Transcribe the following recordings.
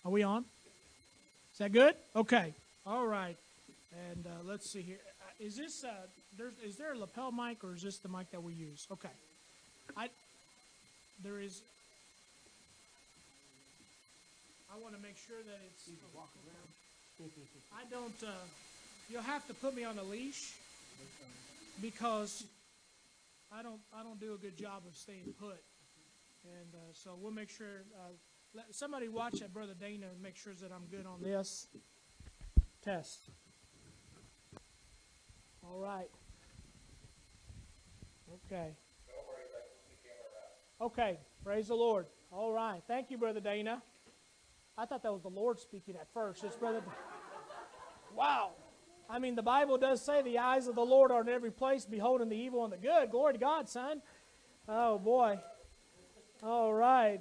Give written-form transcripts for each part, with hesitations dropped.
Are we on? Is that good? Okay. All right. And let's see here. Is this is there a lapel mic, or is this the mic that we use? Okay. There is. I want to make sure that it's. I don't. You'll have to put me on a leash because I don't do a good job of staying put, and so we'll make sure. Let somebody watch that, Brother Dana, and make sure that I'm good on this test. All right. Okay. Okay. Praise the Lord. All right. Thank you, Brother Dana. I thought that was the Lord speaking at first. It's Brother. Wow. I mean, the Bible does say the eyes of the Lord are in every place, beholding the evil and the good. Glory to God, son. Oh, boy. All right.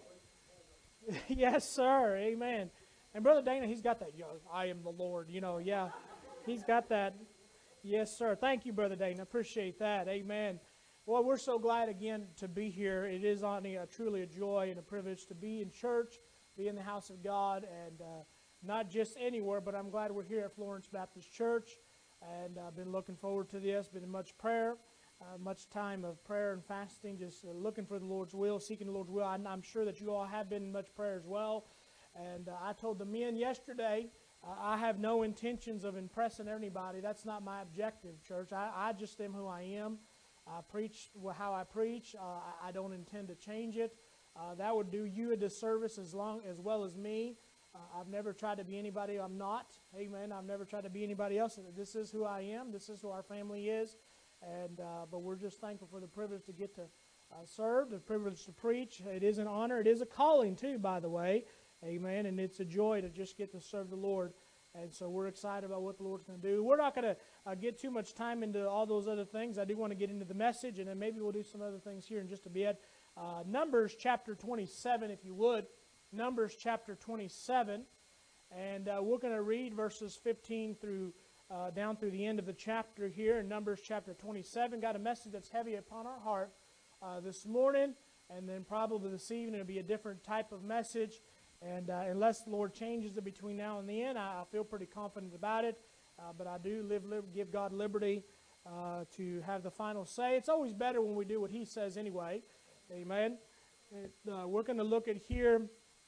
Yes, sir. Amen. And Brother Dana, he's got that, I am the Lord, yeah. He's got that. Yes, sir. Thank you, Brother Dana. Appreciate that. Amen. Well, we're so glad again to be here. It is truly a joy and a privilege to be in church, be in the house of God, and not just anywhere, but I'm glad we're here at Florence Baptist Church, and I've been looking forward to this. Been in much prayer, much time of prayer and fasting, just looking for the Lord's will, seeking the Lord's will. I'm sure that you all have been in much prayer as well. And I told the men yesterday, I have no intentions of impressing anybody. That's not my objective, church. I just am who I am. I preach how I preach. I don't intend to change it. That would do you a disservice as well as me. I've never tried to be anybody I'm not. Amen. I've never tried to be anybody else. This is who I am. This is who our family is. And but we're just thankful for the privilege to get to serve, the privilege to preach. It is an honor. It is a calling, too, by the way. Amen. And it's a joy to just get to serve the Lord. And so we're excited about what the Lord's going to do. We're not going to get too much time into all those other things. I do want to get into the message, and then maybe we'll do some other things here in just a bit. Numbers chapter 27, if you would. Numbers chapter 27. And we're going to read verses 15 through down through the end of the chapter here in Numbers chapter 27. Got a message that's heavy upon our heart this morning, and then probably this evening it'll be a different type of message. And unless the Lord changes it between now and the end, I feel pretty confident about it. But I do give God liberty to have the final say. It's always better when we do what He says anyway. Amen. We're going to look at here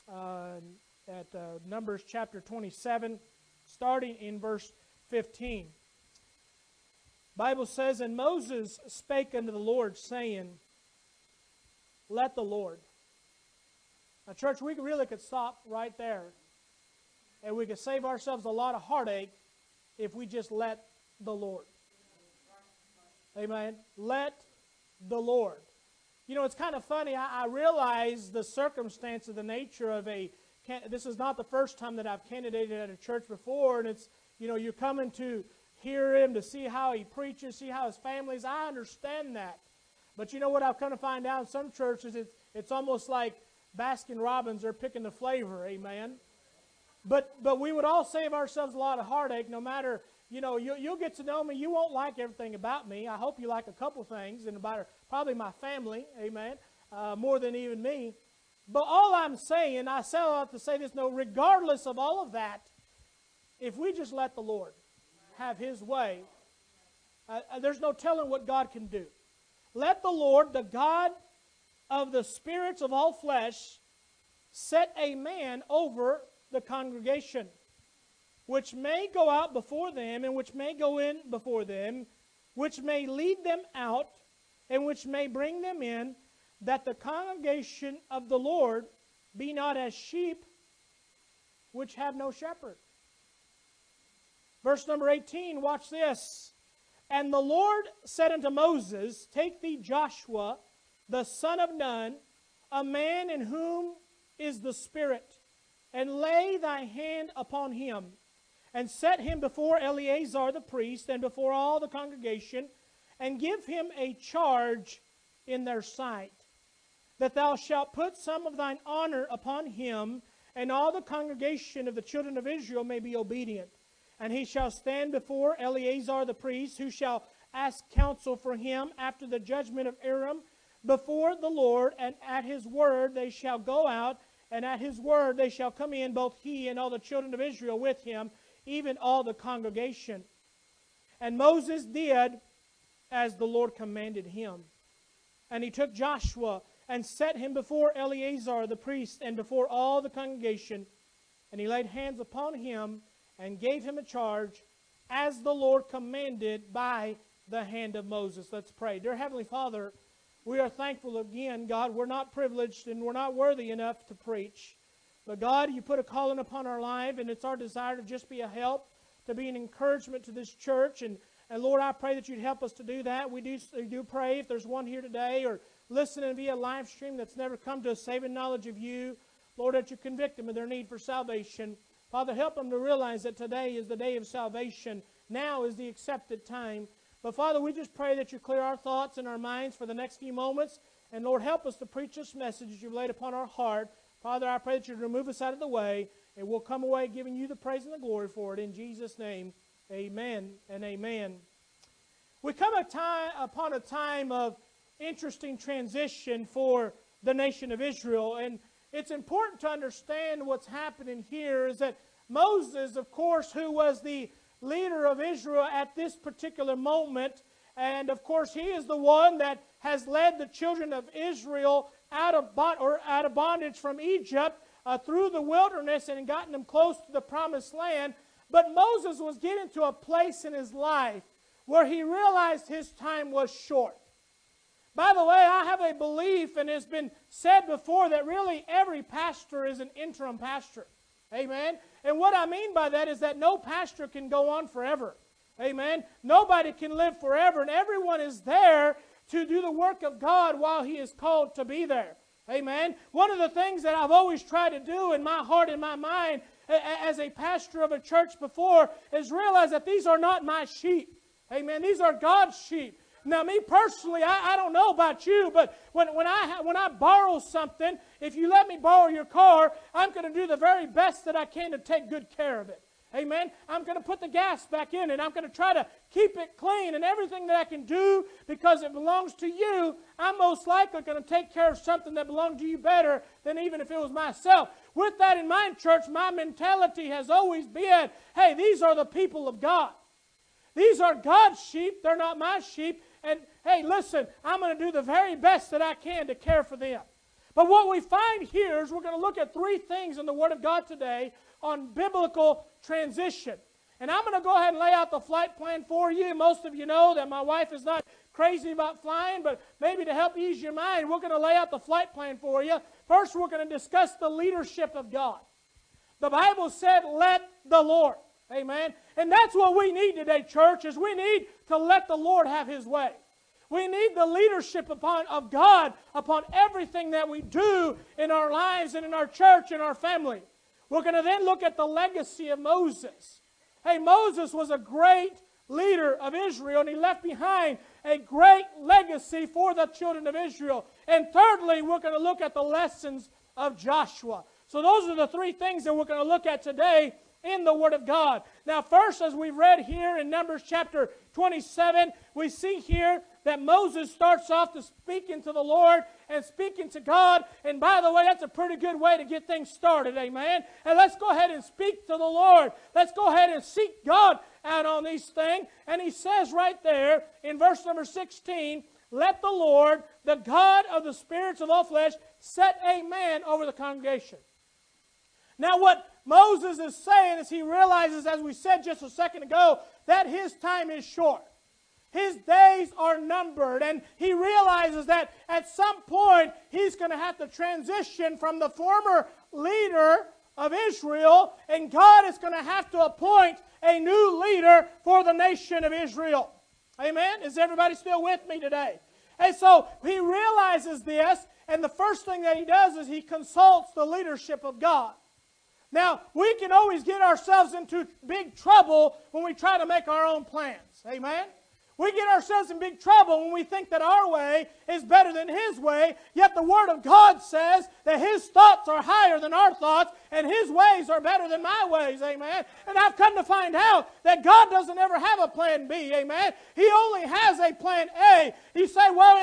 at Numbers chapter 27, starting in verse 15. Bible says, "And Moses spake unto the Lord, saying, Let the Lord." Now, church, we really could stop right there, and we could save ourselves a lot of heartache if we just let the Lord. Amen. Let the Lord. It's kind of funny. I realize the circumstance of the nature of this is not the first time that I've candidated at a church before, and it's, you're coming to hear him, to see how he preaches, see how his family is. I understand that. But you know what I've come to find out in some churches, it's almost like Baskin Robbins are picking the flavor, amen. But we would all save ourselves a lot of heartache, no matter, you'll get to know me. You won't like everything about me. I hope you like a couple things, and about probably my family, amen, more than even me. But all I'm saying, I set out to say this, regardless of all of that, if we just let the Lord have His way, there's no telling what God can do. Let the Lord, the God of the spirits of all flesh, set a man over the congregation, which may go out before them, and which may go in before them, which may lead them out, and which may bring them in, that the congregation of the Lord be not as sheep which have no shepherd. Verse number 18, watch this. "And the Lord said unto Moses, Take thee Joshua, the son of Nun, a man in whom is the Spirit, and lay thy hand upon him, and set him before Eleazar the priest, and before all the congregation, and give him a charge in their sight, that thou shalt put some of thine honor upon him, and all the congregation of the children of Israel may be obedient. And he shall stand before Eleazar the priest, who shall ask counsel for him after the judgment of Aaron, before the Lord, and at his word they shall go out And at his word they shall come in, both he and all the children of Israel with him, even all the congregation. And Moses did as the Lord commanded him. And he took Joshua and set him before Eleazar the priest and before all the congregation. And he laid hands upon him and gave him a charge as the Lord commanded by the hand of Moses. Let's pray. Dear Heavenly Father, we are thankful again, God. We're not privileged and we're not worthy enough to preach. But God, you put a calling upon our life, and it's our desire to just be a help, to be an encouragement to this church. And Lord, I pray that you'd help us to do that. We do pray if there's one here today or listening via live stream that's never come to a saving knowledge of you, Lord, that you convict them of their need for salvation. Father, help them to realize that today is the day of salvation. Now is the accepted time. But Father, we just pray that you clear our thoughts and our minds for the next few moments. And Lord, help us to preach this message that you've laid upon our heart. Father, I pray that you'd remove us out of the way, and we'll come away giving you the praise and the glory for it. In Jesus' name, amen and amen. We come upon a time of interesting transition for the nation of Israel. And it's important to understand what's happening here is that Moses, of course, who was the leader of Israel at this particular moment, and of course he is the one that has led the children of Israel out of bondage from Egypt through the wilderness and gotten them close to the promised land. But Moses was getting to a place in his life where he realized his time was short. By the way, I have a belief, and it's been said before, that really every pastor is an interim pastor. Amen? And what I mean by that is that no pastor can go on forever. Amen? Nobody can live forever, and everyone is there to do the work of God while he is called to be there. Amen? One of the things that I've always tried to do in my heart and my mind as a pastor of a church before is realize that these are not my sheep. Amen? These are God's sheep. Now, me personally, I don't know about you, but when I borrow something, if you let me borrow your car, I'm going to do the very best that I can to take good care of it. Amen? I'm going to put the gas back in it. I'm going to try to keep it clean, and everything that I can do because it belongs to you, I'm most likely going to take care of something that belonged to you better than even if it was myself. With that in mind, church, my mentality has always been, hey, these are the people of God. These are God's sheep. They're not my sheep. And, hey, listen, I'm going to do the very best that I can to care for them. But what we find here is we're going to look at three things in the Word of God today on biblical transition. And I'm going to go ahead and lay out the flight plan for you. Most of you know that my wife is not crazy about flying, but maybe to help ease your mind, we're going to lay out the flight plan for you. First, we're going to discuss the leadership of God. The Bible said, let the Lord. Amen. And that's what we need today, church, is we need to let the Lord have His way. We need the leadership of God upon everything that we do in our lives and in our church and our family. We're going to then look at the legacy of Moses. Hey, Moses was a great leader of Israel, and he left behind a great legacy for the children of Israel. And thirdly, we're going to look at the lessons of Joshua. So those are the three things that we're going to look at today in the Word of God. Now, first, as we read here in Numbers chapter 27, we see here that Moses starts off to speaking to the Lord and speaking to God. And by the way, that's a pretty good way to get things started, amen? And let's go ahead and speak to the Lord. Let's go ahead and seek God out on these things. And he says right there in verse number 16, let the Lord, the God of the spirits of all flesh, set a man over the congregation. Now what Moses is saying is he realizes, as we said just a second ago, that his time is short. His days are numbered, and he realizes that at some point he's going to have to transition from the former leader of Israel, and God is going to have to appoint a new leader for the nation of Israel. Amen? Is everybody still with me today? And so he realizes this, and the first thing that he does is he consults the leadership of God. Now, we can always get ourselves into big trouble when we try to make our own plans. Amen? We get ourselves in big trouble when we think that our way is better than His way, yet the Word of God says that His thoughts are higher than our thoughts, and His ways are better than my ways, amen? And I've come to find out that God doesn't ever have a plan B, amen? He only has a plan A. You say, well, in the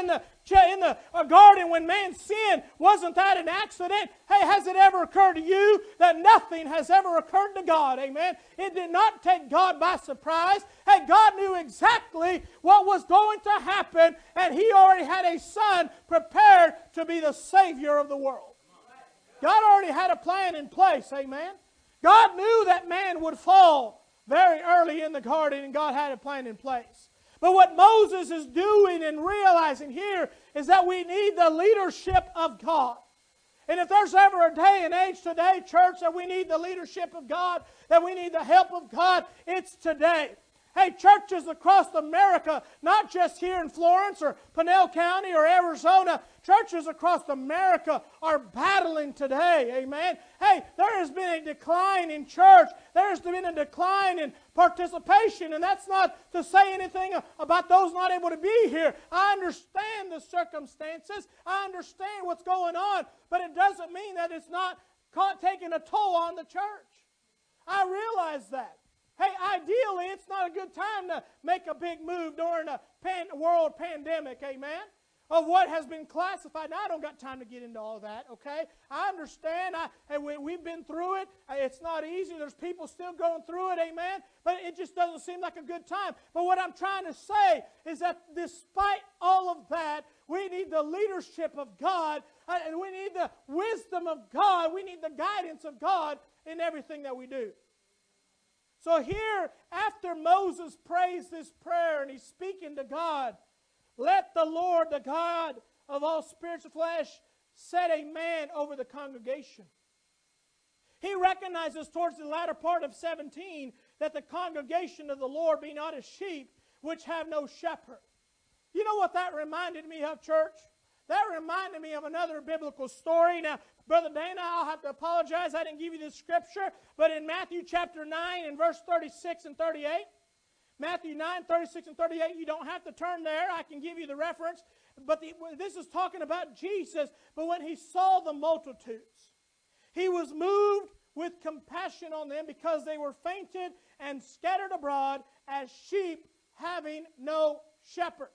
in the garden when man sinned, wasn't that an accident? Hey, has it ever occurred to you that nothing has ever occurred to God? Amen. It did not take God by surprise. Hey, God knew exactly what was going to happen, and He already had a Son prepared to be the Savior of the world. God already had a plan in place. Amen. God knew that man would fall very early in the garden, and God had a plan in place. But what Moses is doing and realizing here is that we need the leadership of God. And if there's ever a day and age today, church, that we need the leadership of God, that we need the help of God, it's today. Hey, churches across America, not just here in Florence or Pinell County or Arizona, churches across America are battling today, amen? Hey, there has been a decline in church. There has been a decline in participation, and that's not to say anything about those not able to be here. I understand the circumstances. I understand what's going on, but it doesn't mean that it's not taking a toll on the church. I realize that. Hey, ideally, it's not a good time to make a big move during a world pandemic, amen, of what has been classified. Now, I don't got time to get into all that, okay? I understand. We've been through it. It's not easy. There's people still going through it, amen, but it just doesn't seem like a good time. But what I'm trying to say is that despite all of that, we need the leadership of God, and we need the wisdom of God. We need the guidance of God in everything that we do. So here, after Moses prays this prayer and he's speaking to God, let the Lord, the God of all spiritual flesh, set a man over the congregation. He recognizes towards the latter part of 17 that the congregation of the Lord be not as sheep which have no shepherd. You know what that reminded me of, church? That reminded me of another biblical story. Now, Brother Dana, I'll have to apologize. I didn't give you this scripture. But in Matthew chapter 9 and verse 36 and 38, Matthew 9, 36 and 38, you don't have to turn there. I can give you the reference. But this is talking about Jesus. But when He saw the multitudes, He was moved with compassion on them because they were fainted and scattered abroad as sheep having no shepherd.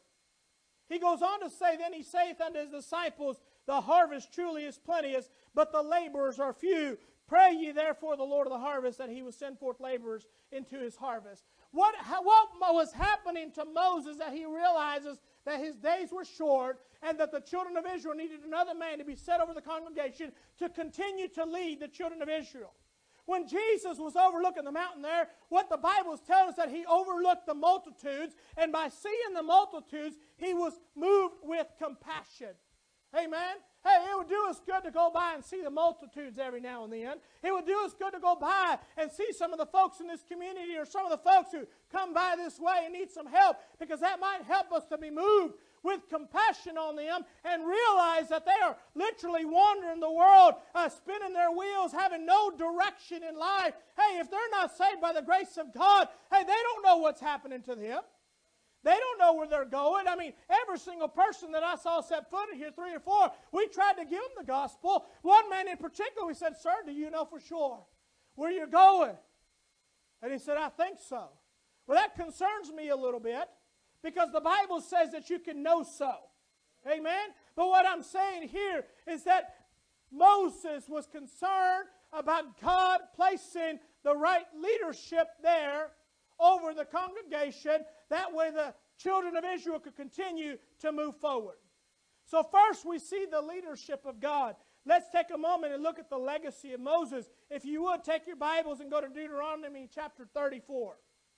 He goes on to say, then He saith unto His disciples, the harvest truly is plenteous, but the laborers are few. Pray ye therefore the Lord of the harvest that He will send forth laborers into His harvest. What was happening to Moses that he realizes that his days were short and that the children of Israel needed another man to be set over the congregation to continue to lead the children of Israel? When Jesus was overlooking the mountain there, what the Bible is telling us that He overlooked the multitudes, and by seeing the multitudes, He was moved with compassion. Amen? Hey, it would do us good to go by and see the multitudes every now and then. It would do us good to go by and see some of the folks in this community or some of the folks who come by this way and need some help, because that might help us to be moved with compassion on them and realize that they are literally wandering the world, spinning their wheels, having no direction in life. Hey, if they're not saved by the grace of God, hey, they don't know what's happening to them. They don't know where they're going. I mean, every single person that I saw set foot in here, 3 or 4, we tried to give them the gospel. One man in particular, we said, sir, do you know for sure where you're going? And he said, I think so. Well, that concerns me a little bit, because the Bible says that you can know so. Amen? But what I'm saying here is that Moses was concerned about God placing the right leadership there over the congregation. That way the children of Israel could continue to move forward. So first we see the leadership of God. Let's take a moment and look at the legacy of Moses. If you would, take your Bibles and go to Deuteronomy chapter 34.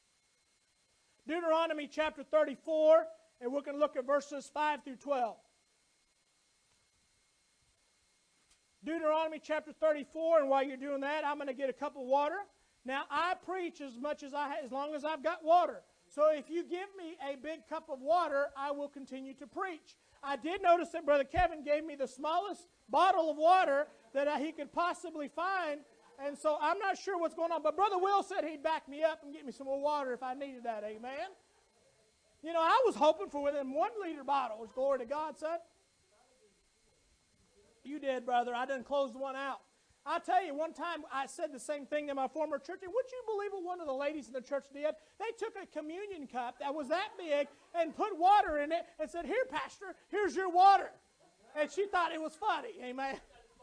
Deuteronomy chapter 34, and we're going to look at verses 5 through 12. Deuteronomy chapter 34, and while you're doing that, I'm going to get a cup of water. Now, I preach as long as I've got water. So if you give me a big cup of water, I will continue to preach. I did notice that Brother Kevin gave me the smallest bottle of water that he could possibly find. And so I'm not sure what's going on. But Brother Will said he'd back me up and get me some more water if I needed that. Amen. You know, I was hoping for within 1 liter bottles. Glory to God, son. You did, brother. I done closed one out. I tell you, one time I said the same thing to my former church, and would you believe what one of the ladies in the church did? They took a communion cup that was that big and put water in it and said, "Here, Pastor, here's your water." And she thought it was funny. Amen.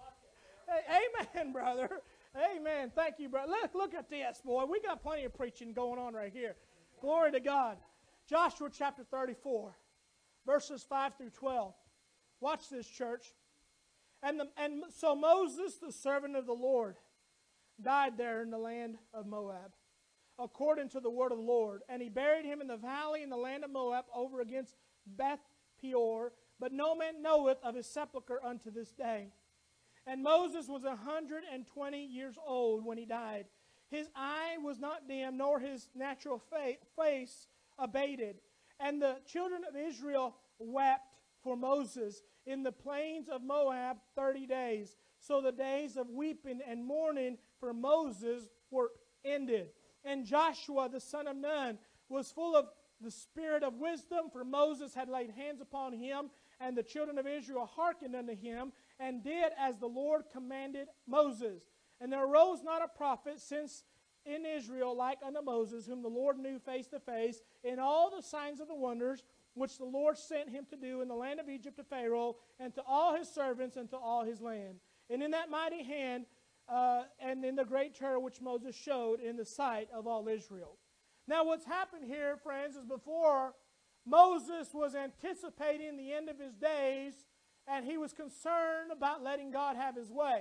Hey, amen, brother. Amen. Thank you, brother. Look at this, boy. We got plenty of preaching going on right here. Glory to God. Joshua chapter 34, verses 5 through 12. Watch this, church. And so Moses, the servant of the Lord, died there in the land of Moab, according to the word of the Lord. And he buried him in the valley in the land of Moab over against Beth Peor. But no man knoweth of his sepulchre unto this day. And Moses was 120 years old when he died. His eye was not dim, nor his natural face abated. And the children of Israel wept for Moses in the plains of Moab 30 days. So the days of weeping and mourning for Moses were ended. And Joshua the son of Nun was full of the spirit of wisdom, for Moses had laid hands upon him, and the children of Israel hearkened unto him, and did as the Lord commanded Moses. And there arose not a prophet since in Israel like unto Moses, whom the Lord knew face to face, in all the signs of the wonders which the Lord sent him to do in the land of Egypt to Pharaoh, and to all his servants, and to all his land. And in that mighty hand, and in the great terror which Moses showed in the sight of all Israel. Now what's happened here, friends, is before Moses was anticipating the end of his days, and he was concerned about letting God have his way.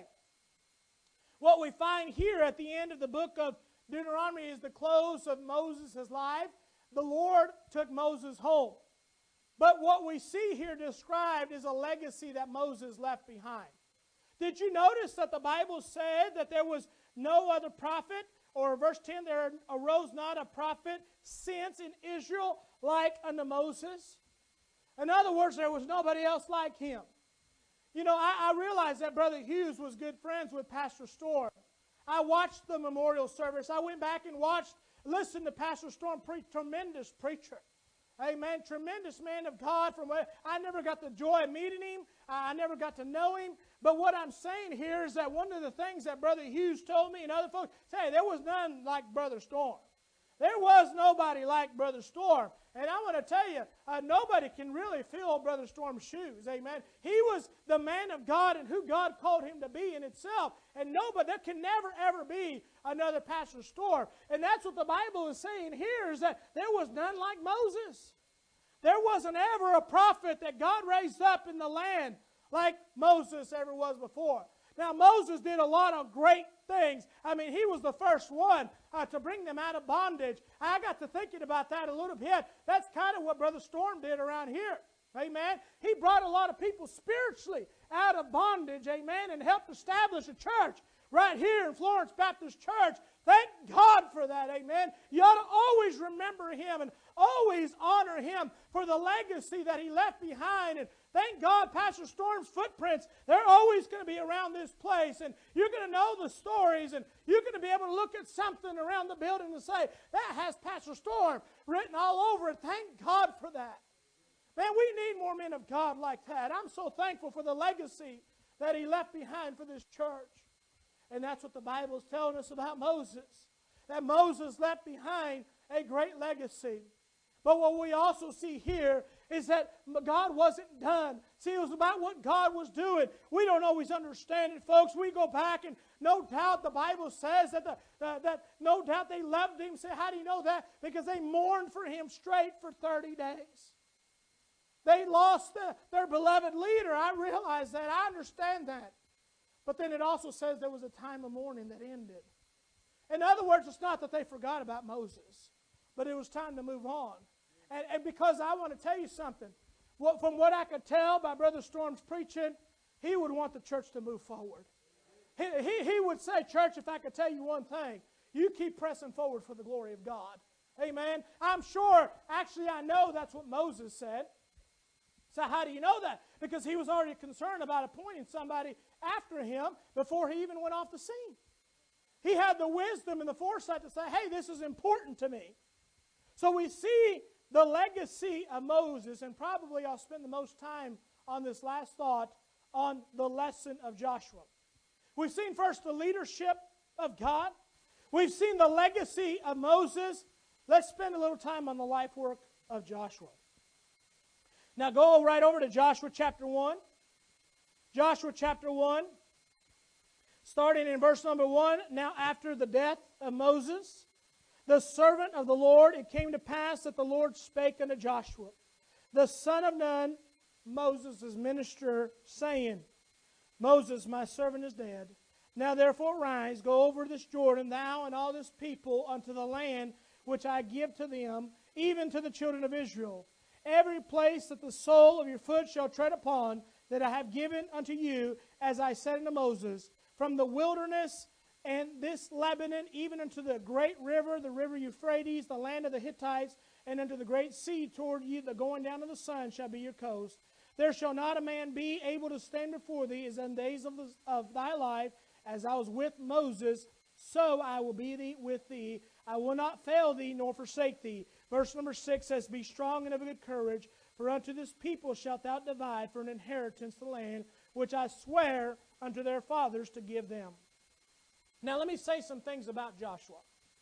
What we find here at the end of the book of Deuteronomy is the close of Moses' life. The Lord took Moses home. But what we see here described is a legacy that Moses left behind. Did you notice that the Bible said that there was no other prophet? Or verse 10, there arose not a prophet since in Israel like unto Moses. In other words, there was nobody else like him. You know, I realized that Brother Hughes was good friends with Pastor Storm. I watched the memorial service. I went back and listened to Pastor Storm preach. Tremendous preacher. Amen. Tremendous man of God. I never got the joy of meeting him. I never got to know him. But what I'm saying here is that one of the things that Brother Hughes told me and other folks, say, there was none like Brother Storm. There was nobody like Brother Storm. And I want to tell you, nobody can really fill Brother Storm's shoes. Amen. He was the man of God and who God called him to be in itself. And there can never, ever be another Pastor Storm. And that's what the Bible is saying here, is that there was none like Moses. There wasn't ever a prophet that God raised up in the land like Moses ever was before. Now, Moses did a lot of great things. I mean, he was the first one to bring them out of bondage. I got to thinking about that a little bit. That's kind of what Brother Storm did around here. Amen. He brought a lot of people spiritually out of bondage, amen, and helped establish a church right here in Florence Baptist Church. Thank God for that, amen. You ought to always remember him and always honor him for the legacy that he left behind. And thank God Pastor Storm's footprints, they're always going to be around this place. And you're going to know the stories, and you're going to be able to look at something around the building and say, that has Pastor Storm written all over it. Thank God for that. Man, we need more men of God like that. I'm so thankful for the legacy that he left behind for this church. And that's what the Bible is telling us about Moses. That Moses left behind a great legacy. But what we also see here is that God wasn't done. See, it was about what God was doing. We don't always understand it, folks. We go back, and no doubt the Bible says that no doubt they loved him. Say, how do you know that? Because they mourned for him straight for 30 days. They lost their beloved leader. I realize that. I understand that. But then it also says there was a time of mourning that ended. In other words, it's not that they forgot about Moses, but it was time to move on. And because I want to tell you something, from what I could tell by Brother Storm's preaching, he would want the church to move forward. He would say, church, if I could tell you one thing, you keep pressing forward for the glory of God. Amen. I'm sure, actually I know that's what Moses said. So how do you know that? Because he was already concerned about appointing somebody after him before he even went off the scene. He had the wisdom and the foresight to say, hey, this is important to me. So we see the legacy of Moses, and probably I'll spend the most time on this last thought on the lesson of Joshua. We've seen first the leadership of God. We've seen the legacy of Moses. Let's spend a little time on the life work of Joshua. Now go right over to Joshua chapter 1. Joshua chapter 1, starting in verse number 1. Now after the death of Moses, the servant of the Lord, it came to pass that the Lord spake unto Joshua, the son of Nun, Moses' minister, saying, Moses, my servant, is dead. Now therefore rise, go over this Jordan, thou and all this people, unto the land which I give to them, even to the children of Israel. Every place that the sole of your foot shall tread upon, that I have given unto you, as I said unto Moses, from the wilderness and this Lebanon, even unto the great river, the river Euphrates, the land of the Hittites, and unto the great sea toward you, the going down of the sun shall be your coast. There shall not a man be able to stand before thee as in days of thy life, as I was with Moses, so I will be with thee. I will not fail thee nor forsake thee. Verse number 6 says, Be strong and of good courage, for unto this people shalt thou divide for an inheritance the land which I swear unto their fathers to give them. Now let me say some things about Joshua.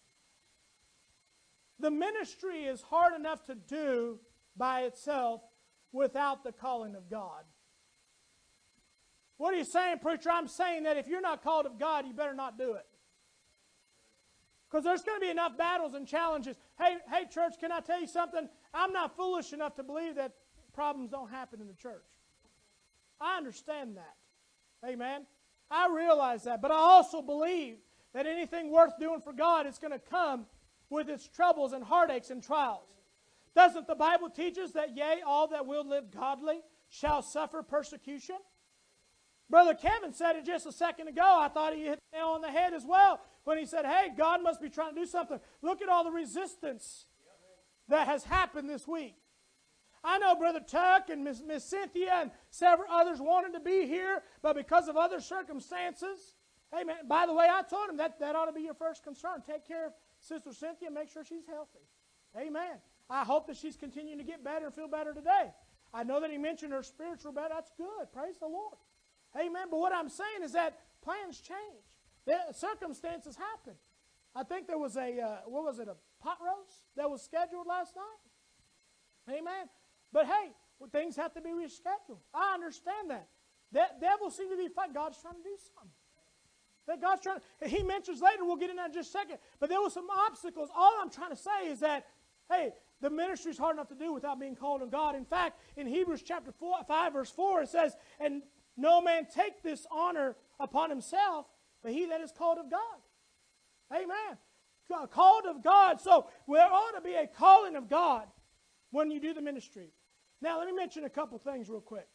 The ministry is hard enough to do by itself without the calling of God. What are you saying, preacher? I'm saying that if you're not called of God, you better not do it. Because there's going to be enough battles and challenges. Hey, church, can I tell you something? I'm not foolish enough to believe that problems don't happen in the church. I understand that. Amen. I realize that. But I also believe that anything worth doing for God is going to come with its troubles and heartaches and trials. Doesn't the Bible teach us that, yea, all that will live godly shall suffer persecution? Brother Kevin said it just a second ago. I thought he hit the nail on the head as well when he said, hey, God must be trying to do something. Look at all the resistance that has happened this week. I know Brother Tuck and Miss Cynthia and several others wanted to be here, but because of other circumstances, hey, man, by the way, I told him that ought to be your first concern. Take care of Sister Cynthia, make sure she's healthy. Amen. I hope that she's continuing to get better and feel better today. I know that he mentioned her spiritual better. That's good. Praise the Lord. Amen. But what I'm saying is that plans change. The circumstances happen. I think there was a pot roast that was scheduled last night. Amen. But hey, things have to be rescheduled. I understand that. That devil seems to be fighting. God's trying to do something. That God's trying to, he mentions later, we'll get in that in just a second, but there were some obstacles. All I'm trying to say is that, hey, the ministry is hard enough to do without being called of God. In fact, in Hebrews chapter 5, verse 4, it says, and no man take this honor upon himself, but he that is called of God. Amen. Called of God. So there ought to be a calling of God when you do the ministry. Now, let me mention a couple things real quick.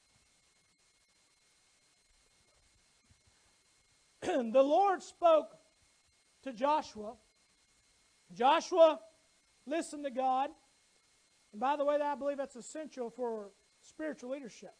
The Lord spoke to Joshua. Joshua listened to God. And by the way, I believe that's essential for spiritual leadership.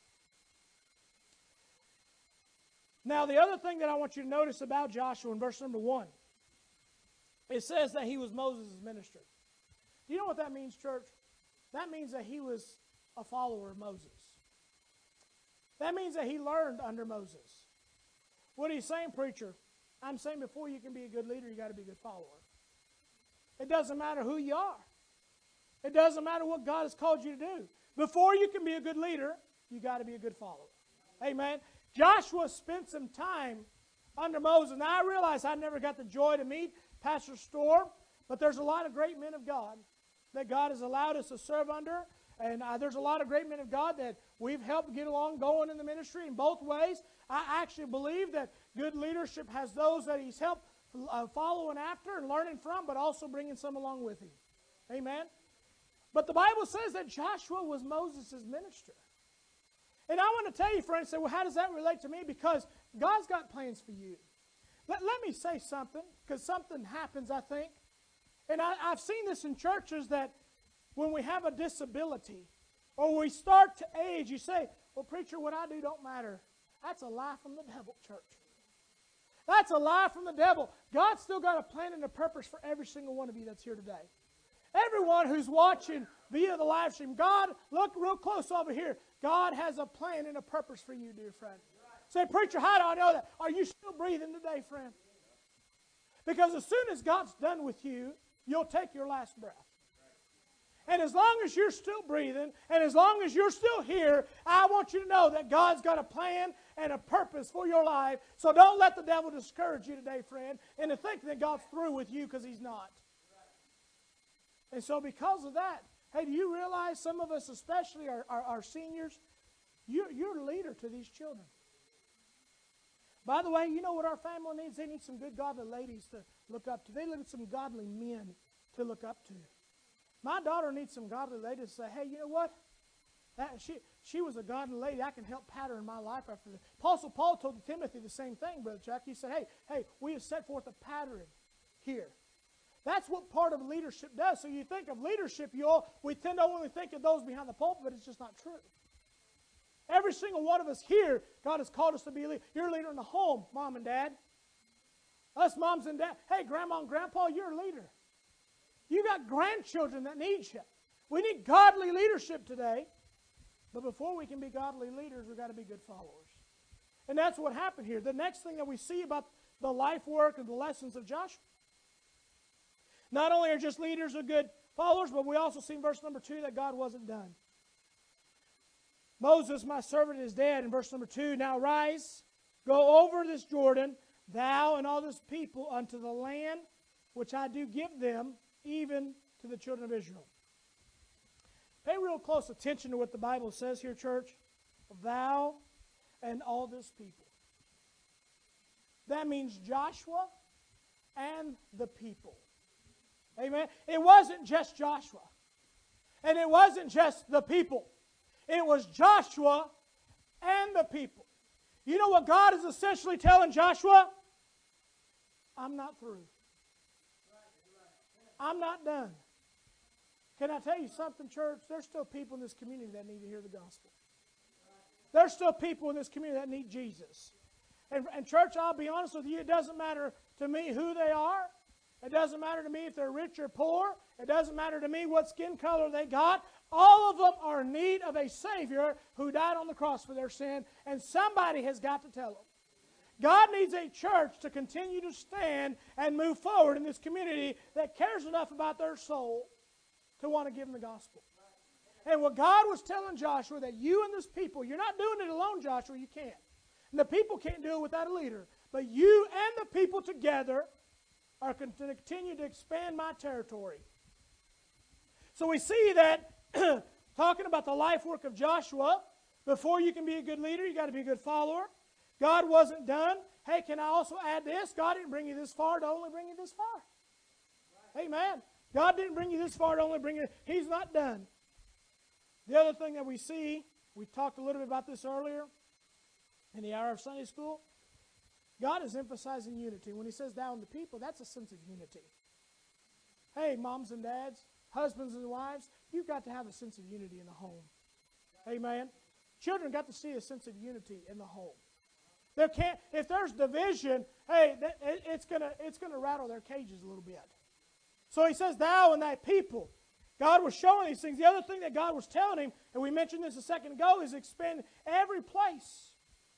Now, the other thing that I want you to notice about Joshua in verse number 1, it says that he was Moses' minister. Do you know what that means, church? That means that he was a follower of Moses. That means that he learned under Moses. What are you saying, preacher? I'm saying before you can be a good leader, you got to be a good follower. It doesn't matter who you are. It doesn't matter what God has called you to do. Before you can be a good leader, you got to be a good follower. Amen. Joshua spent some time under Moses. Now, I realize I never got the joy to meet Pastor Storm, but there's a lot of great men of God that God has allowed us to serve under. And there's a lot of great men of God that we've helped get along going in the ministry in both ways. I actually believe that good leadership has those that he's helped following after and learning from, but also bringing some along with him. Amen? But the Bible says that Joshua was Moses' minister. And I want to tell you, friends, well, how does that relate to me? Because God's got plans for you. Let me say something, because something happens, I think. And I've seen this in churches that when we have a disability or we start to age, you say, well, preacher, what I do don't matter. That's a lie from the devil, church. That's a lie from the devil. God's still got a plan and a purpose for every single one of you that's here today. Everyone who's watching via the live stream, God, look real close over here. God has a plan and a purpose for you, dear friend. Say, preacher, how do I know that? Are you still breathing today, friend? Because as soon as God's done with you, you'll take your last breath. And as long as you're still breathing, and as long as you're still here, I want you to know that God's got a plan and a purpose for your life. So don't let the devil discourage you today, friend, into thinking that God's through with you, because He's not. And so because of that, hey, do you realize some of us, especially our seniors, you're a leader to these children. By the way, you know what our family needs? They need some good godly ladies to look up to. They need some godly men to look up to. My daughter needs some godly ladies to say, hey, you know what? She was a godly lady. I can help pattern my life after this. Apostle Paul told Timothy the same thing, Brother Chuck. He said, hey, we have set forth a pattern here. That's what part of leadership does. So you think of leadership, we tend to only think of those behind the pulpit, but it's just not true. Every single one of us here, God has called us to be a leader. You're a leader in the home, mom and dad. Us moms and dad. Hey, grandma and grandpa, you're a leader. You got grandchildren that need you. We need godly leadership today. But before we can be godly leaders, we've got to be good followers. And that's what happened here. The next thing that we see about the life work and the lessons of Joshua, not only are just leaders or good followers, but we also see in verse number 2 that God wasn't done. Moses, my servant, is dead. In verse number 2, now rise, go over this Jordan, thou and all this people, unto the land which I do give them, even to the children of Israel. Pay real close attention to what the Bible says here, church. Thou and all this people. That means Joshua and the people. Amen. It wasn't just Joshua. And it wasn't just the people. It was Joshua and the people. You know what God is essentially telling Joshua? I'm not through. I'm not done. Can I tell you something, church? There's still people in this community that need to hear the gospel. There's still people in this community that need Jesus. And church, I'll be honest with you, it doesn't matter to me who they are. It doesn't matter to me if they're rich or poor. It doesn't matter to me what skin color they got. All of them are in need of a Savior who died on the cross for their sin, and somebody has got to tell them. God needs a church to continue to stand and move forward in this community that cares enough about their soul to want to give them the gospel. And what God was telling Joshua, that you and this people, you're not doing it alone, Joshua, you can't. And the people can't do it without a leader. But you and the people together are going to continue to expand my territory. So we see that, talking about the life work of Joshua, before you can be a good leader, you got to be a good follower. God wasn't done. Hey, can I also add this? God didn't bring you this far to only bring you this far. Right. Amen. God didn't bring you this far to only bring you. He's not done. The other thing that we see, we talked a little bit about this earlier in the hour of Sunday school. God is emphasizing unity. When He says thou and the people, that's a sense of unity. Hey, moms and dads, husbands and wives, you've got to have a sense of unity in the home. Amen. Children got to see a sense of unity in the home. If there's division, hey, it's gonna rattle their cages a little bit. So He says, thou and thy people. God was showing these things. The other thing that God was telling him, and we mentioned this a second ago, is expand every place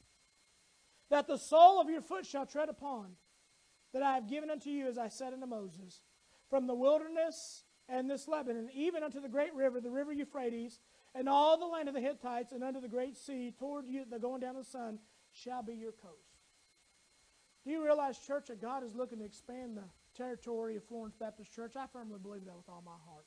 that the sole of your foot shall tread upon, that I have given unto you, as I said unto Moses, from the wilderness and this Lebanon, even unto the great river, the river Euphrates, and all the land of the Hittites, and unto the great sea, toward you, the going down of the sun, shall be your coast. Do you realize, church, that God is looking to expand the territory of Florence Baptist Church? I firmly believe that with all my heart.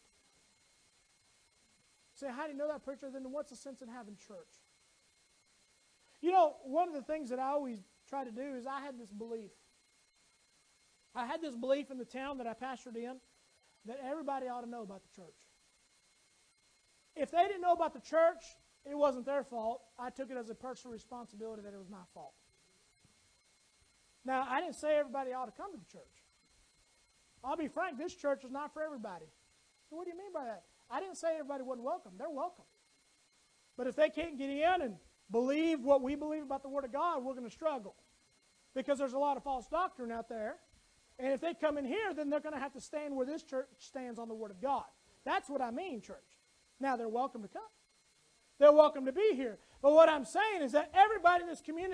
Say, how do you know that, preacher? Then what's the sense in having church? You know, one of the things that I always try to do is I had this belief. I had this belief in the town that I pastored in that everybody ought to know about the church. If they didn't know about the church, it wasn't their fault. I took it as a personal responsibility that it was my fault. Now, I didn't say everybody ought to come to the church. I'll be frank, this church is not for everybody. So what do you mean by that? I didn't say everybody wasn't welcome. They're welcome. But if they can't get in and believe what we believe about the Word of God, we're going to struggle. Because there's a lot of false doctrine out there. And if they come in here, then they're going to have to stand where this church stands on the Word of God. That's what I mean, church. Now, they're welcome to come. They're welcome to be here. But what I'm saying is that everybody in this community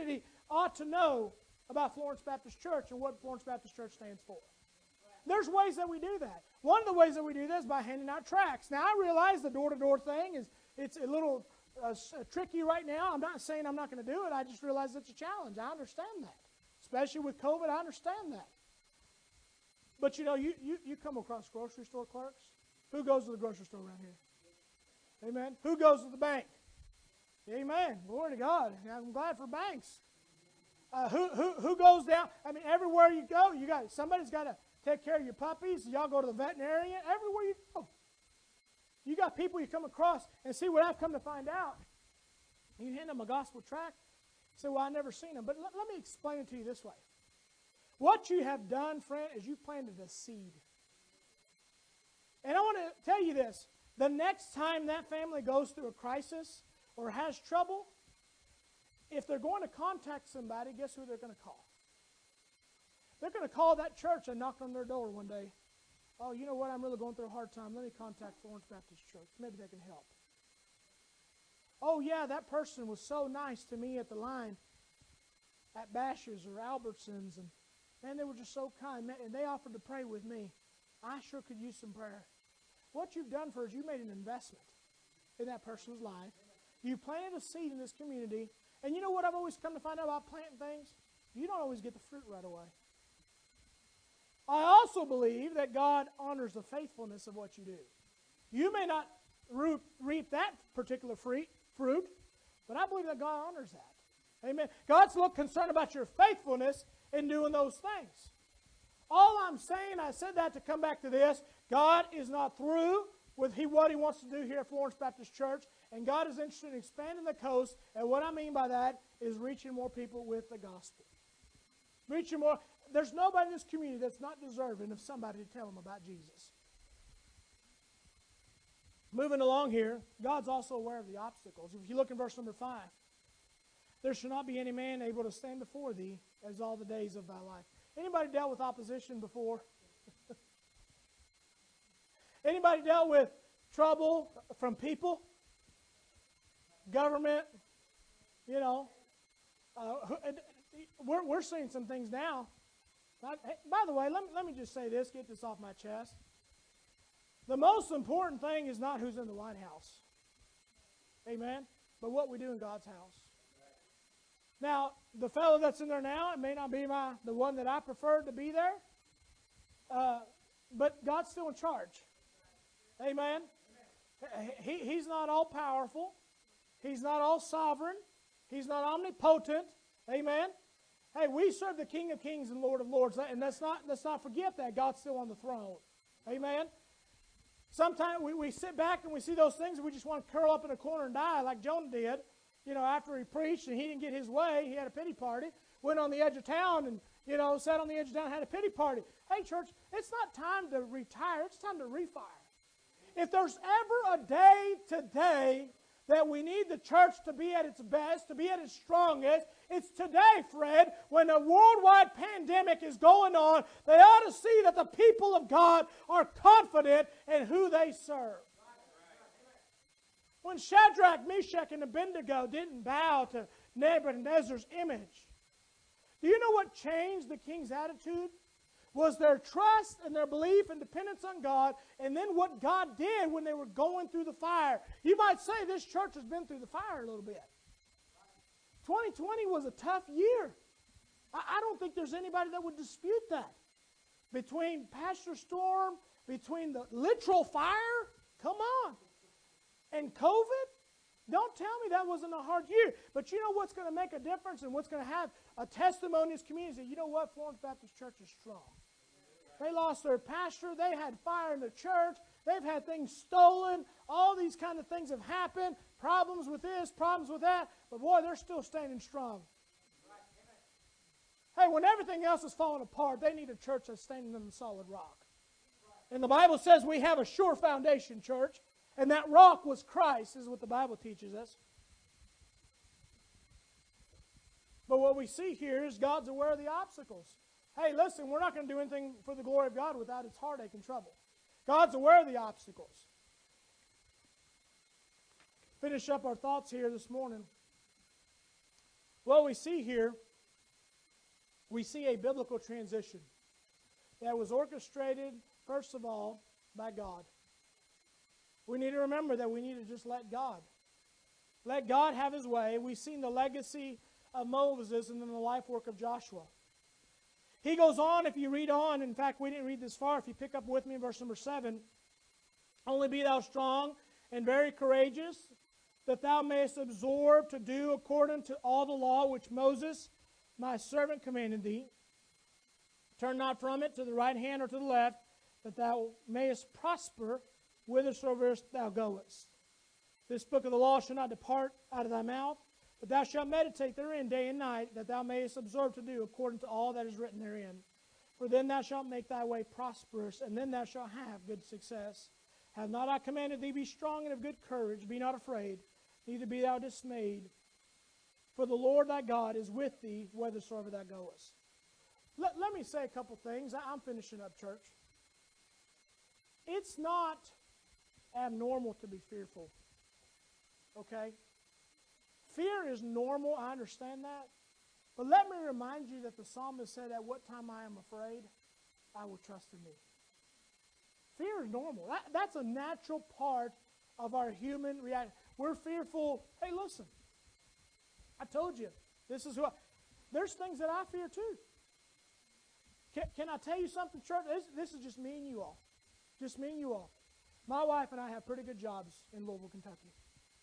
ought to know about Florence Baptist Church and what Florence Baptist Church stands for. There's ways that we do that. One of the ways that we do that is by handing out tracts. Now, I realize the door-to-door thing it's a little tricky right now. I'm not saying I'm not going to do it. I just realize it's a challenge. I understand that. Especially with COVID, I understand that. But, you come across grocery store clerks. Who goes to the grocery store around here? Amen. Who goes to the bank? Amen. Glory to God. I'm glad for banks. Who goes down? I mean, everywhere you go, somebody's got to take care of your puppies. Y'all go to the veterinarian. Everywhere you go, you got people you come across and see what I've come to find out. You hand them a gospel tract. Say, well, I've never seen them. But let me explain it to you this way. What you have done, friend, is you planted a seed. And I want to tell you this. The next time that family goes through a crisis or has trouble, if they're going to contact somebody, guess who they're going to call? They're going to call that church and knock on their door one day. Oh, you know what? I'm really going through a hard time. Let me contact Florence Baptist Church. Maybe they can help. Oh, yeah, that person was so nice to me at the line at Bash's or Albertsons. And, man, they were just so kind. Man, and they offered to pray with me. I sure could use some prayer. What you've done for us, you made an investment in that person's life. You planted a seed in this community. And you know what I've always come to find out about planting things? You don't always get the fruit right away. I also believe that God honors the faithfulness of what you do. You may not reap that particular fruit, but I believe that God honors that. Amen. God's a little concerned about your faithfulness in doing those things. All I'm saying, I said that to come back to this, God is not through with what He wants to do here at Florence Baptist Church, and God is interested in expanding the coast, and what I mean by that is reaching more people with the gospel. Reaching more. There's nobody in this community that's not deserving of somebody to tell them about Jesus. Moving along here, God's also aware of the obstacles. If you look in verse number 5, there shall not be any man able to stand before thee as all the days of thy life. Anybody dealt with opposition before? Anybody dealt with trouble from people? Government? We're seeing some things now. By the way, let me just say this, get this off my chest. The most important thing is not who's in the White House. Amen? But what we do in God's house. Now, the fellow that's in there now, it may not be the one that I prefer to be there, but God's still in charge. Amen? He's not all powerful. He's not all sovereign. He's not omnipotent. Amen? Hey, we serve the King of Kings and Lord of Lords, and let's not forget that God's still on the throne. Amen? Sometimes we sit back and we see those things and we just want to curl up in a corner and die like Jonah did. After he preached and he didn't get his way, he had a pity party, went on the edge of town and, sat on the edge of town and had a pity party. Hey, church, it's not time to retire. It's time to refire. If there's ever a day today that we need the church to be at its best, to be at its strongest, it's today, Fred, when a worldwide pandemic is going on. They ought to see that the people of God are confident in who they serve. When Shadrach, Meshach, and Abednego didn't bow to Nebuchadnezzar's image, do you know what changed the king's attitude? Was their trust and their belief and dependence on God, and then what God did when they were going through the fire. You might say this church has been through the fire a little bit. 2020 was a tough year. I don't think there's anybody that would dispute that. Between Pastor Storm, between the literal fire, come on, and COVID, don't tell me that wasn't a hard year. But you know what's going to make a difference and what's going to have a testimony in this community? You know what? Florence Baptist Church is strong. They lost their pastor. They had fire in the church. They've had things stolen. All these kind of things have happened. Problems with this, problems with that. But boy, they're still standing strong. Hey, when everything else is falling apart, they need a church that's standing on the solid rock. And the Bible says we have a sure foundation, church. And that rock was Christ, is what the Bible teaches us. But what we see here is God's aware of the obstacles. Hey, listen, we're not going to do anything for the glory of God without its heartache and trouble. God's aware of the obstacles. Finish up our thoughts here this morning. What we see here we see a biblical transition that was orchestrated, first of all, by God. We need to remember that we need to just let God. Let God have His way. We've seen the legacy of Moses and then the life work of Joshua. He goes on, if you read on, in fact, we didn't read this far. If you pick up with me in verse number 7, only be thou strong and very courageous, that thou mayest absorb to do according to all the law which Moses, my servant, commanded thee. Turn not from it to the right hand or to the left, that thou mayest prosper whithersoever thou goest. This book of the law shall not depart out of thy mouth, but thou shalt meditate therein day and night, that thou mayest observe to do according to all that is written therein. For then thou shalt make thy way prosperous, and then thou shalt have good success. Have not I commanded thee, be strong and of good courage, be not afraid, neither be thou dismayed. For the Lord thy God is with thee, whithersoever thou goest. Let me say a couple things. I'm finishing up, church. It's not abnormal to be fearful. Okay? Fear is normal, I understand that. But let me remind you that the psalmist said, at what time I am afraid, I will trust in thee. Fear is normal. That's a natural part of our human reaction. We're fearful. Hey, listen. I told you, this is what. There's things that I fear too. Can I tell you something, church? This is just me and you all. Just me and you all. My wife and I have pretty good jobs in Louisville, Kentucky.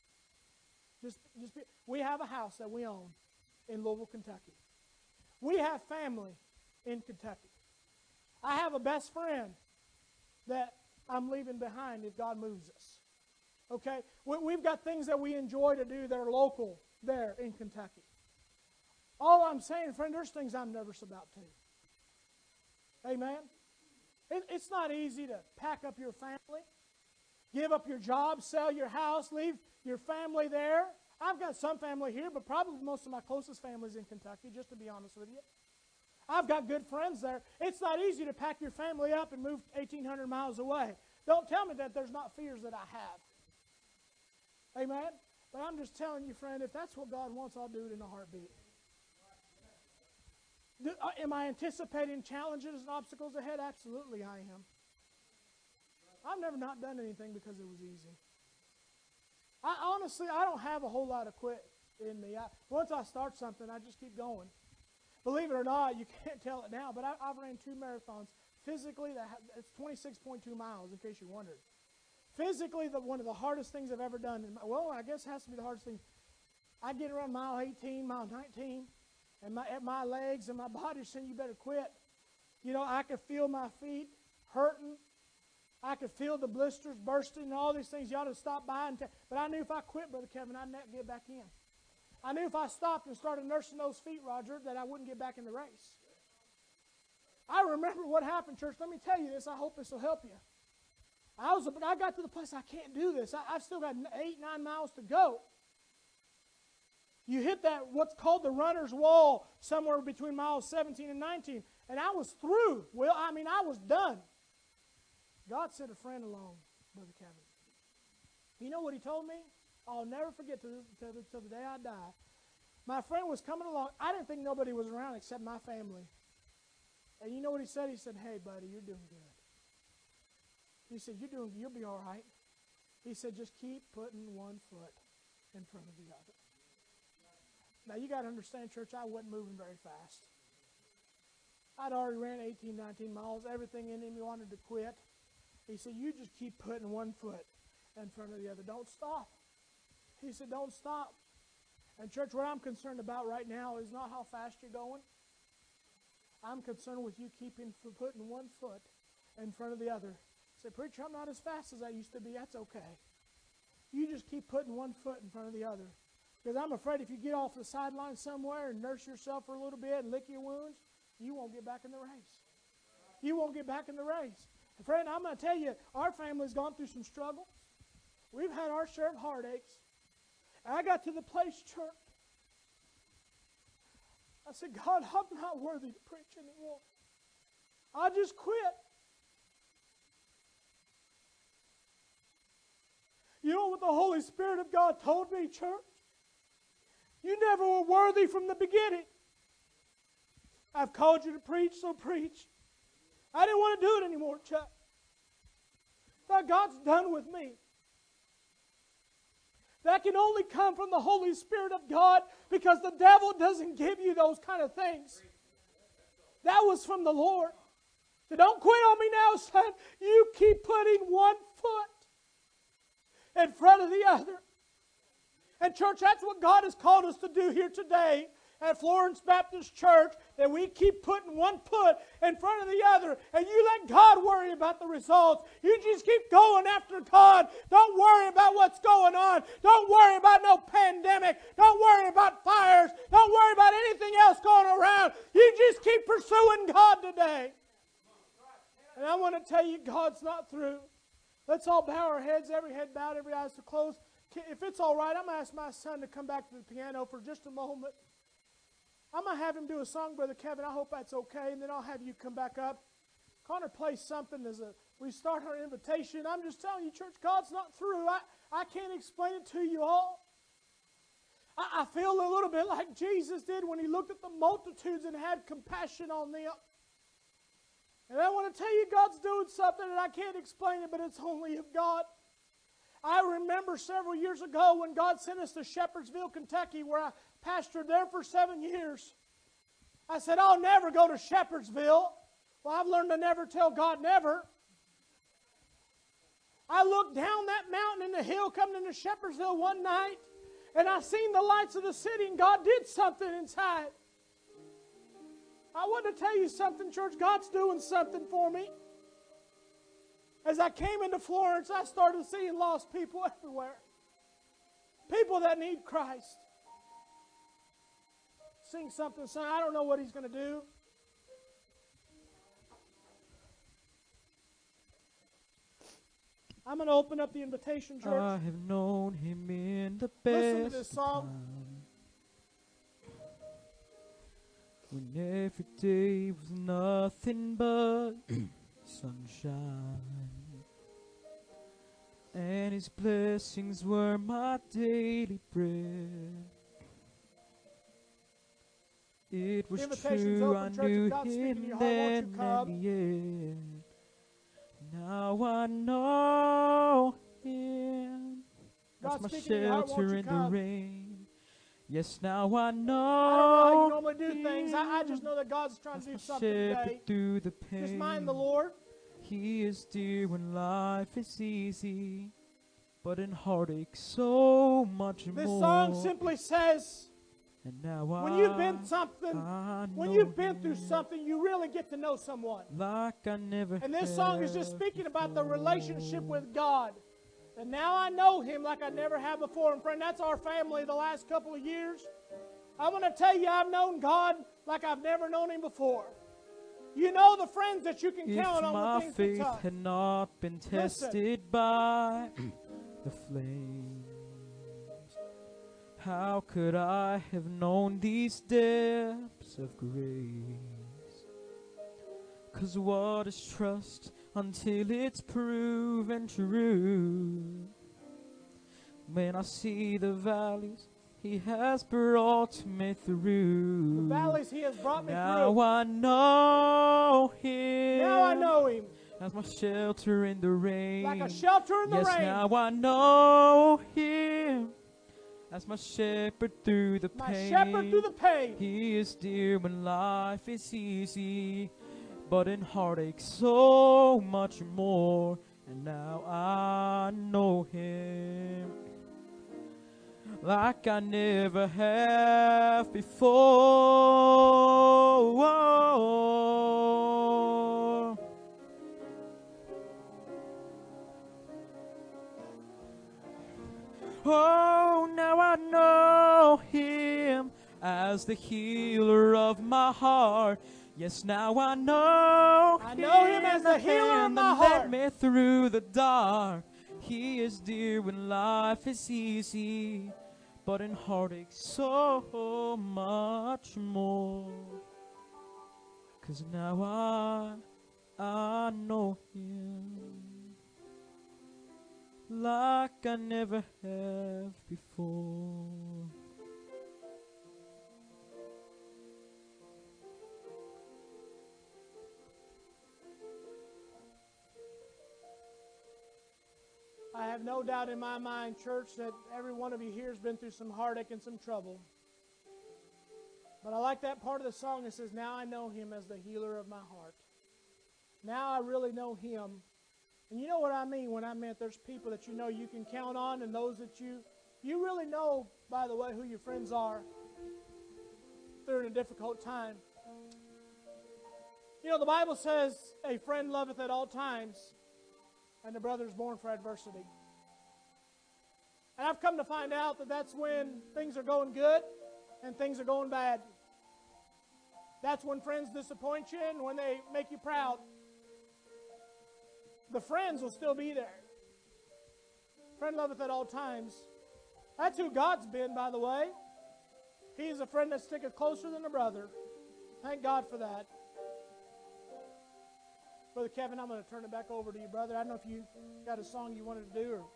We have a house that we own in Louisville, Kentucky. We have family in Kentucky. I have a best friend that I'm leaving behind if God moves us. Okay? We've got things that we enjoy to do that are local there in Kentucky. All I'm saying, friend, there's things I'm nervous about too. Amen? It's not easy to pack up your family, give up your job, sell your house, leave your family there. I've got some family here, but probably most of my closest family is in Kentucky, just to be honest with you. I've got good friends there. It's not easy to pack your family up and move 1,800 miles away. Don't tell me that there's not fears that I have. Amen? But I'm just telling you, friend, if that's what God wants, I'll do it in a heartbeat. Am I anticipating challenges and obstacles ahead? Absolutely I am. I've never not done anything because it was easy. Honestly, I don't have a whole lot of quit in me. Once I start something, I just keep going. Believe it or not, you can't tell it now, but I've ran 2 marathons. Physically, it's 26.2 miles, in case you wondered. Physically, one of the hardest things I've ever done, I guess it has to be the hardest thing. I get around mile 18, mile 19, and my legs and my body saying, you better quit. You know, I could feel my feet hurting. I could feel the blisters bursting and all these things. You ought to stop by. But I knew if I quit, Brother Kevin, I'd never get back in. I knew if I stopped and started nursing those feet, Roger, that I wouldn't get back in the race. I remember what happened, church. Let me tell you this. I hope this will help you. I got to the place I can't do this. I've still got 8, 9 miles to go. You hit that, what's called the runner's wall, somewhere between miles 17 and 19. And I was through. I was done. God sent a friend along, Brother Kevin. You know what he told me? I'll never forget till the day I die. My friend was coming along. I didn't think nobody was around except my family. And you know what he said? He said, hey, buddy, you're doing good. He said, you'll be all right. He said, just keep putting one foot in front of the other. Now, you got to understand, church, I wasn't moving very fast. I'd already ran 18, 19 miles. Everything in me wanted to quit. He said, you just keep putting one foot in front of the other. Don't stop. He said, don't stop. And church, what I'm concerned about right now is not how fast you're going. I'm concerned with you putting one foot in front of the other. Say, preacher, I'm not as fast as I used to be. That's okay. You just keep putting one foot in front of the other. Because I'm afraid if you get off the sideline somewhere and nurse yourself for a little bit and lick your wounds, you won't get back in the race. You won't get back in the race. And friend, I'm going to tell you, our family's gone through some struggles. We've had our share of heartaches. And I got to the place, church. I said, God, I'm not worthy to preach anymore. I just quit. You know what the Holy Spirit of God told me, church? You never were worthy from the beginning. I've called you to preach, so preach. I didn't want to do it anymore, Chuck. Thought God's done with me. That can only come from the Holy Spirit of God, because the devil doesn't give you those kind of things. That was from the Lord. So don't quit on me now, son. You keep putting one foot in front of the other. And church, that's what God has called us to do here today at Florence Baptist Church, that we keep putting one foot in front of the other, and you let God worry about the results. You just keep going after God. Don't worry about what's going on. Don't worry about no pandemic. Don't worry about fires. Don't worry about anything else going around. You just keep pursuing God today. And I want to tell you, God's not through. Let's all bow our heads, every head bowed, every eyes closed. If it's all right, I'm going to ask my son to come back to the piano for just a moment. I'm going to have him do a song, Brother Kevin. I hope that's okay, and then I'll have you come back up. Connor plays something as we start our invitation. I'm just telling you, church, God's not through. I can't explain it to you all. I feel a little bit like Jesus did when He looked at the multitudes and had compassion on them. And I want to tell you, God's doing something, and I can't explain it, but it's only of God. I remember several years ago when God sent us to Shepherdsville, Kentucky, where I pastored there for 7 years. I said, I'll never go to Shepherdsville. Well, I've learned to never tell God never. I looked down that mountain in the hill coming into Shepherdsville one night, and I seen the lights of the city, and God did something inside. I want to tell you something, church. God's doing something for me. As I came into Florence, I started seeing lost people everywhere. People that need Christ. Sing something, son. I don't know what He's going to do. I'm going to open up the invitation, church. I have known Him in the best. Listen to this song. When every day was nothing but sunshine, and His blessings were my daily bread. It was true, I knew Him then and yet. Now I know Him as my shelter in the rain. Yes, now I know. I don't know how you normally do things. I just know that God's trying to do something today. Through the pain. Just mind the Lord. He is dear when life is easy, but in heartache so much more. This song simply says, and now when you've been through something, you really get to know someone. Like I never. And this song is just speaking about the relationship with God. And now I know Him like I never have before. And friend, that's our family the last couple of years. I want to tell you, I've known God like I've never known Him before. You know the friends that you can count on when things get tough. If my faith had not been tested by the flames, how could I have known these depths of grace? 'Cause what is trust until it's proven true? When I see the valleys He has brought me through, the valleys He has brought me through. Now I know Him. Now I know Him as my shelter in the rain. Like a shelter in the rain. Yes, now I know Him as my shepherd through the pain. My shepherd through the pain. He is dear when life is easy, but in heartache so much more. And now I know Him like I never have before. Oh, now I know Him as the healer of my heart. Yes, now I know Him as the healer of my heart. Led me through the dark. He is dear when life is easy, but in heartache so much more. 'Cause now I know Him like I never have before. have no doubt in my mind, church, that every one of you here has been through some heartache and some trouble. But I like that part of the song that says, now I know Him as the healer of my heart. Now I really know Him. And you know what I mean when I meant there's people that you know you can count on, and those that you really know, by the way, who your friends are if they're in a difficult time. You know, the Bible says, a friend loveth at all times, and a brother is born for adversity. And I've come to find out that that's when things are going good and things are going bad. That's when friends disappoint you and when they make you proud. The friends will still be there. Friend loveth at all times. That's who God's been, by the way. He's a friend that sticketh closer than a brother. Thank God for that. Brother Kevin, I'm going to turn it back over to you, brother. I don't know if you got a song you wanted to do or...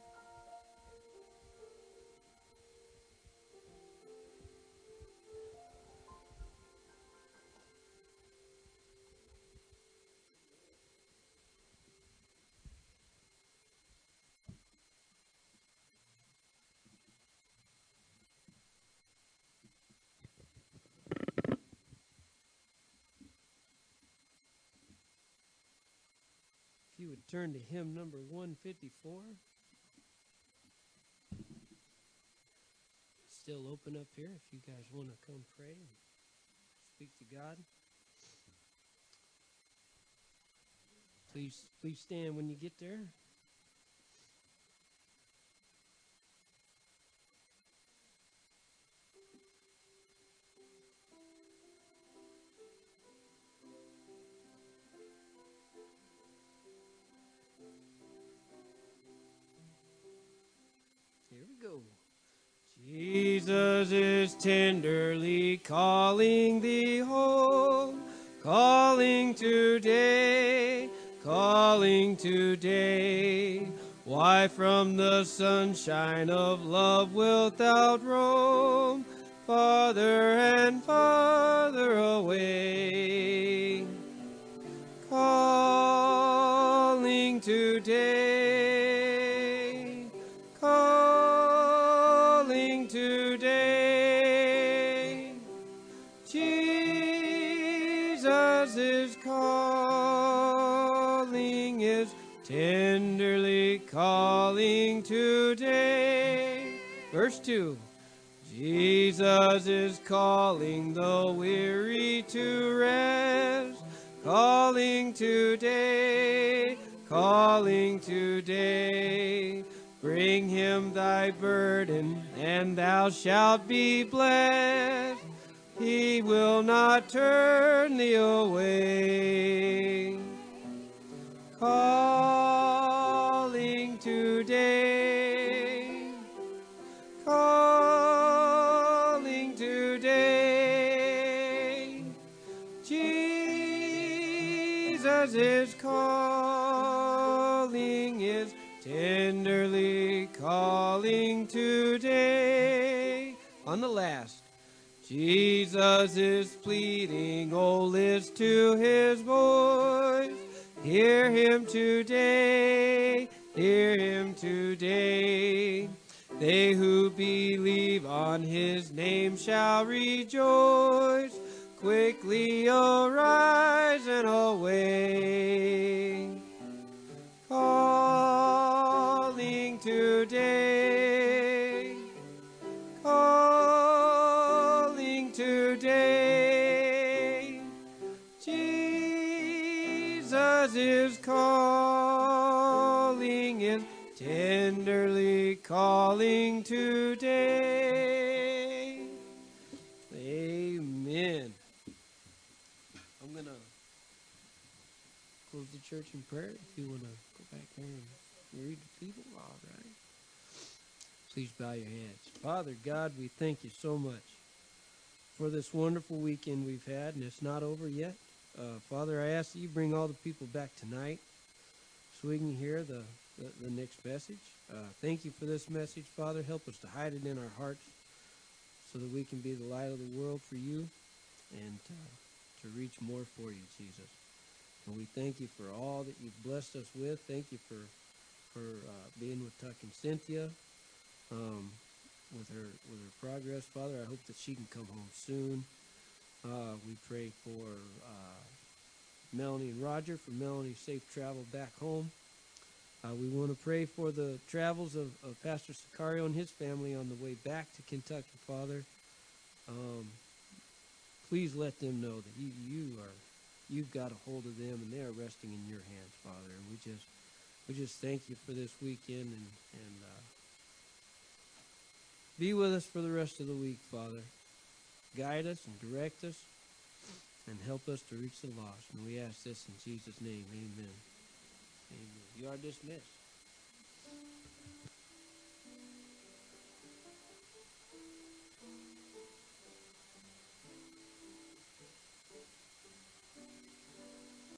You would turn to hymn number 154. Still open up here if you guys want to come pray and speak to God. Please stand when you get there. Here we go. Jesus is tenderly calling thee home, calling today, calling today. Why from the sunshine of love wilt thou roam, farther and farther away? Calling today, calling today. Jesus is calling, is tenderly calling today. Verse 2. Jesus is calling the weary to rest, calling today, calling today. Bring him thy burden, and thou shalt be blessed. He will not turn thee away. Calling today, calling today. Jesus is calling, is tenderly calling today. On the last, Jesus is pleading, oh, list to his voice. Hear him today, hear him today. They who believe on his name shall rejoice. Quickly arise and away. Calling today, calling today. Jesus is calling, is tenderly calling today. Amen. I'm going to close the church in prayer. If you want to go back there and read the people, all right. Please bow your heads. Father God, we thank you so much for this wonderful weekend we've had, and it's not over yet. Father, I ask that you bring all the people back tonight so we can hear the next message. Thank you for this message, Father. Help us to hide it in our hearts so that we can be the light of the world for you and to reach more for you, Jesus. And we thank you for all that you've blessed us with. Thank you for for being with Tuck and Cynthia, with her progress, Father. I hope that she can come home soon. We pray for Melanie and Roger, for Melanie's safe travel back home. We want to pray for the travels of Pastor Sicario and his family on the way back to Kentucky, Father. Please let them know that you've got a hold of them and they are resting in your hands, Father. And we just thank you for this weekend and be with us for the rest of the week, Father. Guide us and direct us and help us to reach the lost. And we ask this in Jesus' name. Amen. Amen. You are dismissed.